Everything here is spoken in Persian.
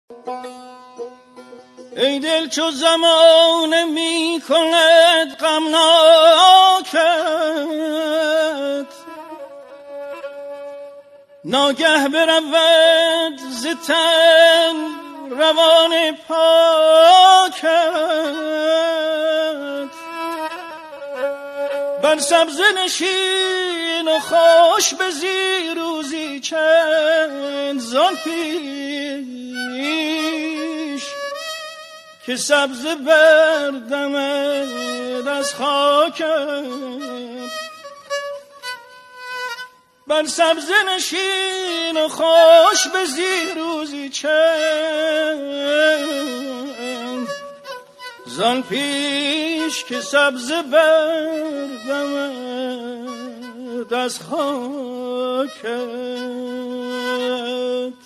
ای دل چو زمانه می کند غمناکت، ناگه برود ز تن روان پاکت. بر سبزه نشین و خوش بزی روزی چند زان پیش که سبزه بردمد از خاکت. بر سبزه نشین و خوش بزی روزی چند زان پیش که سبزه بردمد از خاکت.